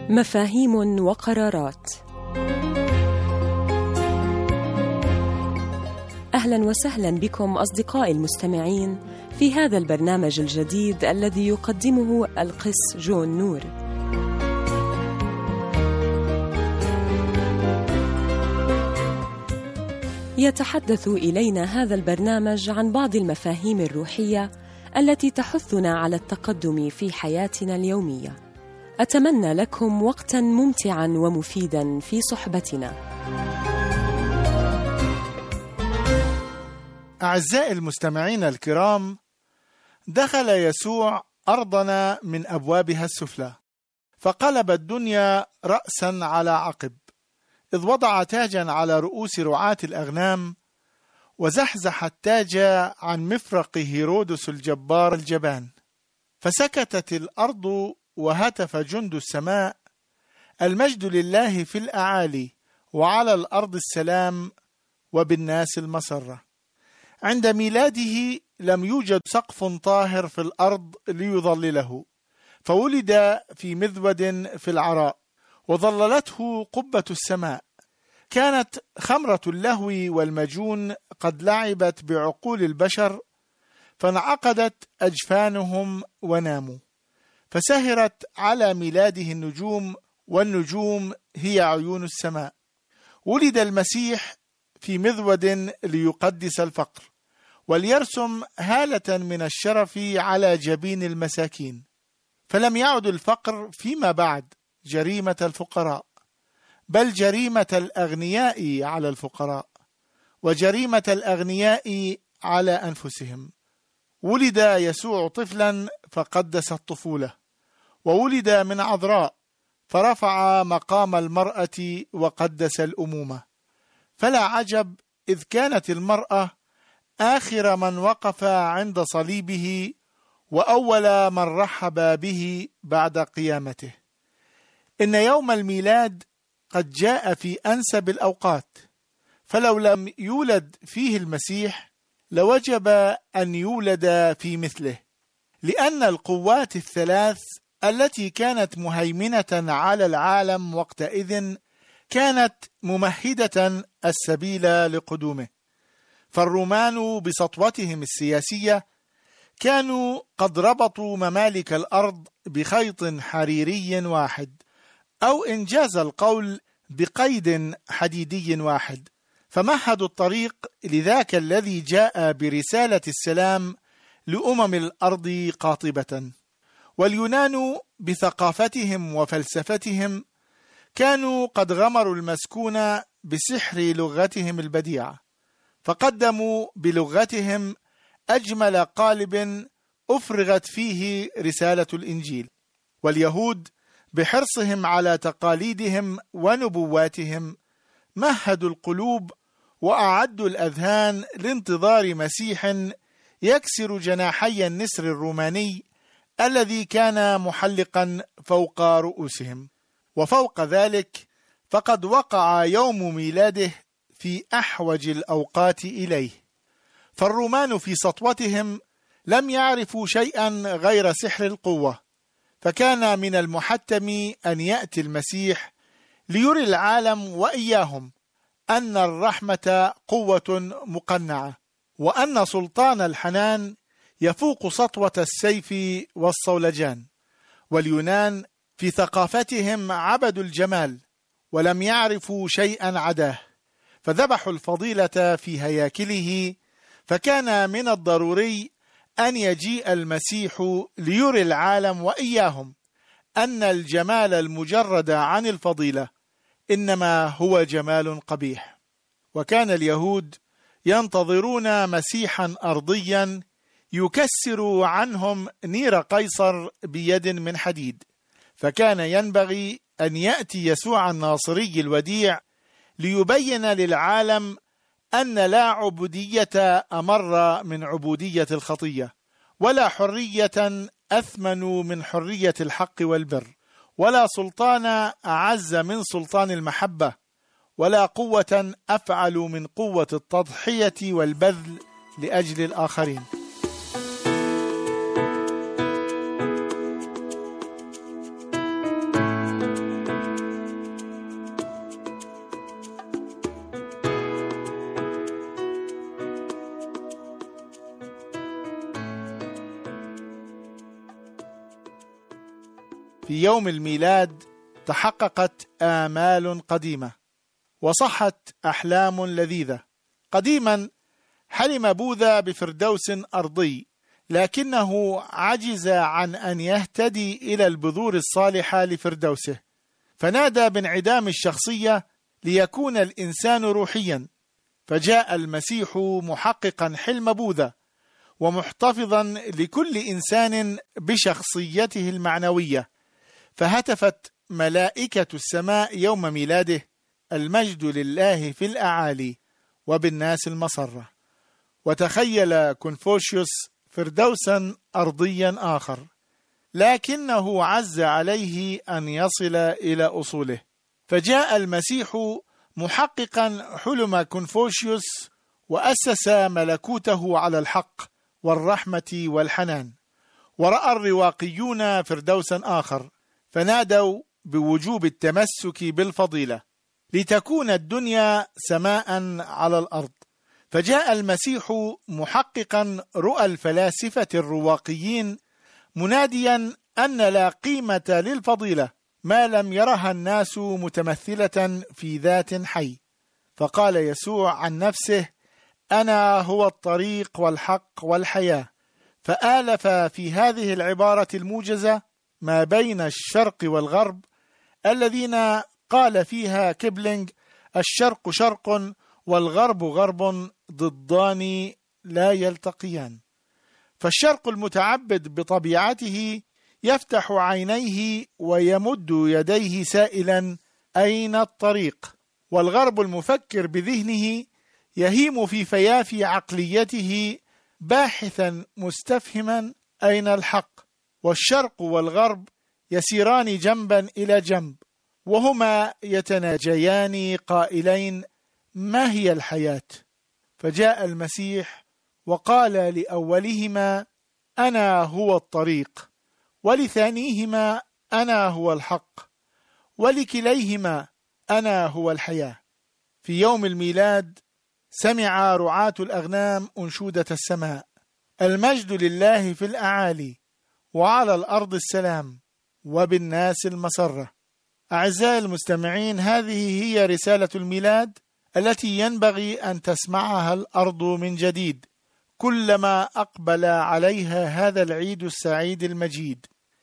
مفاهيم وقرارات. أهلا وسهلا بكم أصدقائي المستمعين في هذا البرنامج الجديد الذي يقدمه القس جون نور. يتحدث إلينا هذا البرنامج عن بعض المفاهيم الروحية التي تحثنا على التقدم في حياتنا اليومية. أتمنى لكم وقتاً ممتعاً ومفيداً في صحبتنا. أعزائي المستمعين الكرام، دخل يسوع أرضنا من أبوابها السفلى، فقلب الدنيا رأساً على عقب، إذ وضع تاجاً على رؤوس رعاة الأغنام، وزحزح التاج عن مفرق هيرودس الجبار الجبان. فسكتت الأرض وهتف جند السماء: المجد لله في الأعالي، وعلى الأرض السلام، وبالناس المسرة. عند ميلاده لم يوجد سقف طاهر في الأرض ليظلله، فولد في مذود في العراء، وظللته قبة السماء. كانت خمرة اللهو والمجون قد لعبت بعقول البشر، فانعقدت أجفانهم وناموا، فسهرت على ميلاده النجوم، والنجوم هي عيون السماء. ولد المسيح في مذود ليقدس الفقر، وليرسم هالة من الشرف على جبين المساكين، فلم يعد الفقر فيما بعد جريمة الفقراء، بل جريمة الأغنياء على الفقراء، وجريمة الأغنياء على أنفسهم. ولد يسوع طفلا فقدس الطفولة، وولد من عذراء فرفع مقام المرأة وقدس الأمومة. فلا عجب إذ كانت المرأة آخر من وقف عند صليبه، وأول من رحب به بعد قيامته. إن يوم الميلاد قد جاء في أنسب الأوقات، فلو لم يولد فيه المسيح لوجب أن يولد في مثله، لأن القوات الثلاث التي كانت مهيمنة على العالم وقتئذ كانت ممهدة السبيل لقدومه. فالرومان بسطوتهم السياسية كانوا قد ربطوا ممالك الأرض بخيط حريري واحد، أو إنجاز القول بقيد حديدي واحد، فمهدوا الطريق لذاك الذي جاء برسالة السلام لأمم الأرض قاطبة. واليونان بثقافتهم وفلسفتهم كانوا قد غمروا المسكون بسحر لغتهم البديعة، فقدموا بلغتهم أجمل قالب أفرغت فيه رسالة الإنجيل. واليهود بحرصهم على تقاليدهم ونبواتهم مهدوا القلوب وأعدوا الأذهان لانتظار مسيح يكسر جناحي النسر الروماني الذي كان محلقا فوق رؤوسهم. وفوق ذلك فقد وقع يوم ميلاده في أحوج الأوقات إليه، فالرومان في سطوتهم لم يعرفوا شيئا غير سحر القوة، فكان من المحتم أن يأتي المسيح ليري العالم وإياهم أن الرحمة قوة مقنعة، وأن سلطان الحنان يفوق سطوة السيف والصولجان. واليونان في ثقافتهم عبدوا الجمال ولم يعرفوا شيئا عداه، فذبحوا الفضيلة في هياكله، فكان من الضروري أن يجيء المسيح ليري العالم وإياهم أن الجمال المجرد عن الفضيلة إنما هو جمال قبيح. وكان اليهود ينتظرون مسيحا أرضيا يكسر عنهم نير قيصر بيد من حديد، فكان ينبغي أن يأتي يسوع الناصري الوديع ليبين للعالم أن لا عبودية أمر من عبودية الخطية، ولا حرية أثمن من حرية الحق والبر، ولا سلطان أعز من سلطان المحبة، ولا قوة أفعل من قوة التضحية والبذل لأجل الآخرين. في يوم الميلاد تحققت آمال قديمة وصحت أحلام لذيذة. قديما حلم بوذا بفردوس أرضي، لكنه عجز عن أن يهتدي إلى البذور الصالحة لفردوسه، فنادى بانعدام الشخصية ليكون الإنسان روحيا. فجاء المسيح محققا حلم بوذا ومحتفظا لكل إنسان بشخصيته المعنوية، فهتفت ملائكة السماء يوم ميلاده: المجد لله في الأعالي وبالناس المسرة. وتخيل كونفوشيوس فردوسا أرضيا آخر، لكنه عز عليه أن يصل إلى أصوله، فجاء المسيح محققا حلم كونفوشيوس وأسس ملكوته على الحق والرحمة والحنان. ورأى الرواقيون فردوسا آخر، فنادوا بوجوب التمسك بالفضيلة لتكون الدنيا سماء على الأرض. فجاء المسيح محققا رؤى الفلاسفة الرواقيين، مناديا أن لا قيمة للفضيلة ما لم يرها الناس متمثلة في ذات حي. فقال يسوع عن نفسه: أنا هو الطريق والحق والحياة. فآلف في هذه العبارة الموجزة ما بين الشرق والغرب، الذين قال فيها كيبلينج: الشرق شرق والغرب غرب ضدان لا يلتقيان. فالشرق المتعبد بطبيعته يفتح عينيه ويمد يديه سائلا: أين الطريق؟ والغرب المفكر بذهنه يهيم في فيافي عقليته باحثا مستفهما: أين الحق؟ والشرق والغرب يسيران جنبا إلى جنب وهما يتناجيان قائلين: ما هي الحياة؟ فجاء المسيح وقال لأولهما: أنا هو الطريق، ولثانيهما: أنا هو الحق، ولكليهما: أنا هو الحياة. في يوم الميلاد سمع رعاة الأغنام أنشودة السماء: المجد لله في الأعالي وعلى الأرض السلام وبالناس المسرة. أعزائي المستمعين، هذه هي رسالة الميلاد التي ينبغي أن تسمعها الأرض من جديد كلما أقبل عليها هذا العيد السعيد المجيد.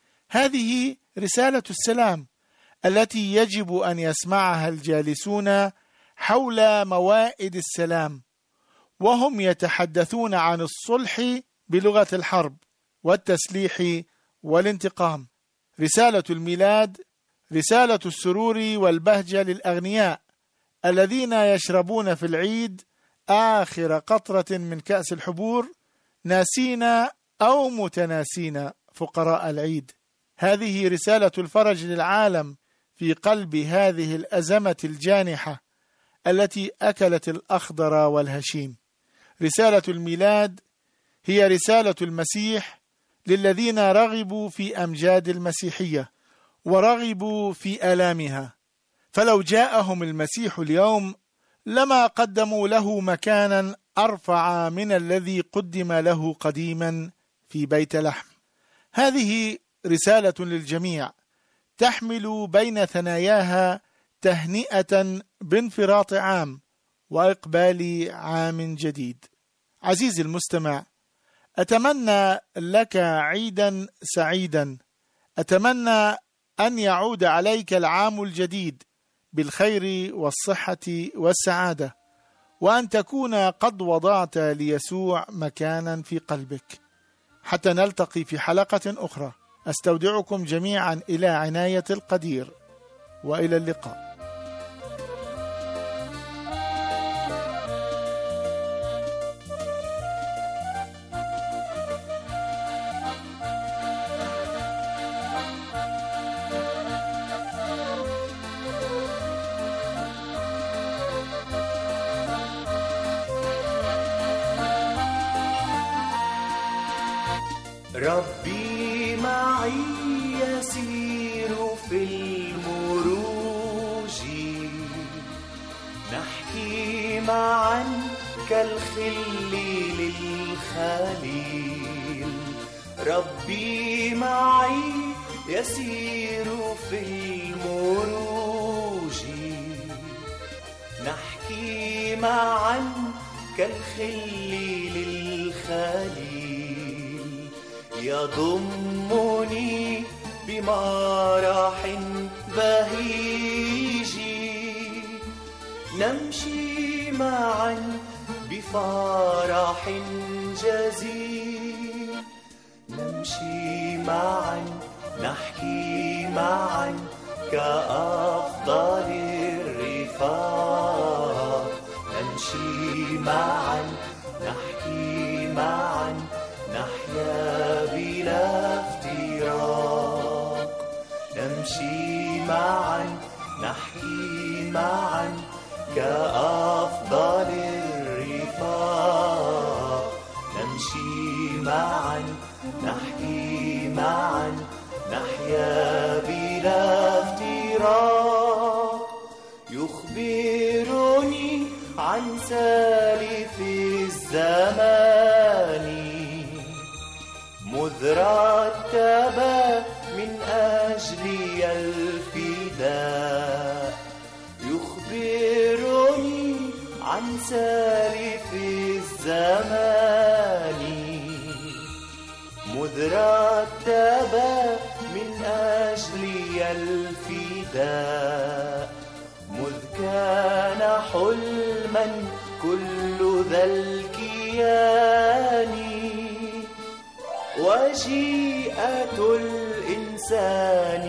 هذه رسالة السلام التي يجب أن يسمعها الجالسون حول موائد السلام وهم يتحدثون عن الصلح بلغة الحرب والتسليح والانتقام. رسالة الميلاد رسالة السرور والبهجة للأغنياء الذين يشربون في العيد آخر قطرة من كأس الحبور، ناسين أو متناسين فقراء العيد. هذه رسالة الفرج للعالم في قلب هذه الأزمة الجانحة التي أكلت الأخضر والهشيم. رسالة الميلاد هي رسالة المسيح للذين رغبوا في أمجاد المسيحية ورغبوا في آلامها، فلو جاءهم المسيح اليوم لما قدموا له مكانا أرفع من الذي قدم له قديما في بيت لحم. هذه رسالة للجميع تحمل بين ثناياها تهنئة بانفراط عام وإقبال عام جديد. عزيزي المستمع، أتمنى لك عيدا سعيدا، أتمنى أن يعود عليك العام الجديد بالخير والصحة والسعادة، وأن تكون قد وضعت ليسوع مكانا في قلبك. حتى نلتقي في حلقة أخرى، أستودعكم جميعا إلى عناية القدير، وإلى اللقاء. ربي معي يسير في المروج، نحكي معا كالخل للخليل. ربي معي يسير في المروج، نحكي معا كالخل للخليل، يضمني بمرح بهيج، نمشي معا بفرح جزيل، نمشي معا نحكي معا كأفضل الرفاق، نمشي معا نحكي معا نحيا بلا افتراق، نمشي معا نحكي معا كأفضل الرفاق، نمشي معا نحكي معا نحيا بلا افتراق. يخبرني عن سالف الزمان مذ رتب من أجلي الفداء، يخبرني عن سالف الزمان مذ رتب من أجلي الفداء، مذ كان حلما كل ذا الكيان، وجيئة الإنسان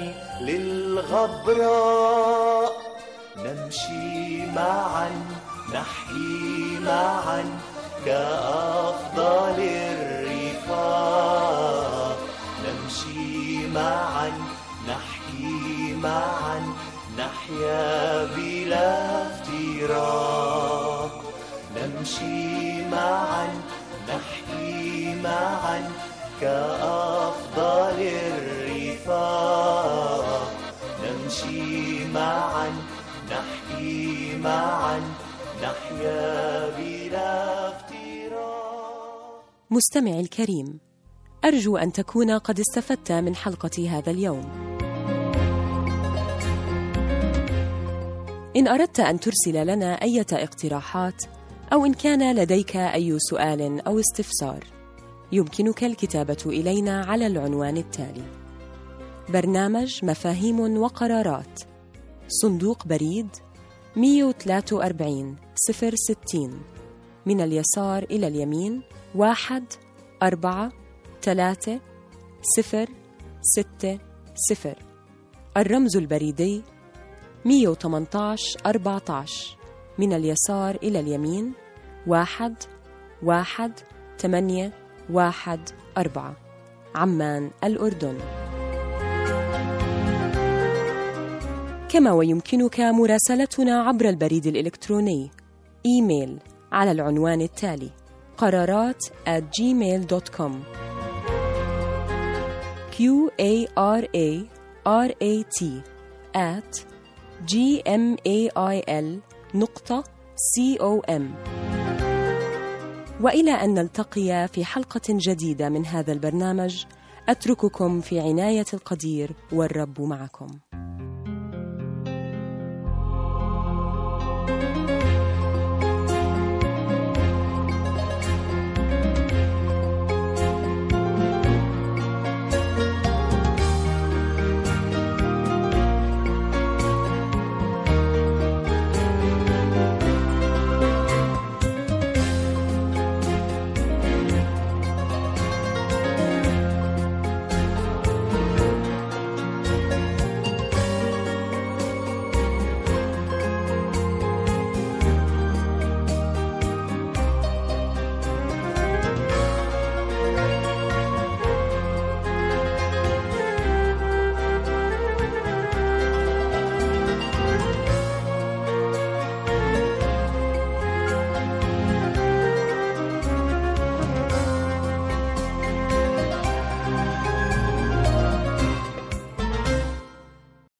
للغبراء، نمشي معا نحكي معا كأفضل الرفاق، نمشي معا نحكي معا نحيا بلا افتراق، نمشي معا نحكي معا كأفضل الرفاق، نمشي معا نحكي معا نحيا بلا افتراق. مستمعي الكريم، أرجو أن تكون قد استفدت من حلقة هذا اليوم. إن أردت أن ترسل لنا أي اقتراحات أو إن كان لديك أي سؤال أو استفسار، يمكنك الكتابة إلينا على العنوان التالي: برنامج مفاهيم وقرارات، صندوق بريد 143 060، من اليسار إلى اليمين 1436060. الرمز البريدي 118 14، من اليسار إلى اليمين 11814، عمان الأردن. كما ويمكنك مراسلتنا عبر البريد الإلكتروني إيميل على العنوان التالي: قرارات@gmail.com، QARARAT@gmail.com. وإلى أن نلتقي في حلقة جديدة من هذا البرنامج، أترككم في عناية القدير والرب معكم.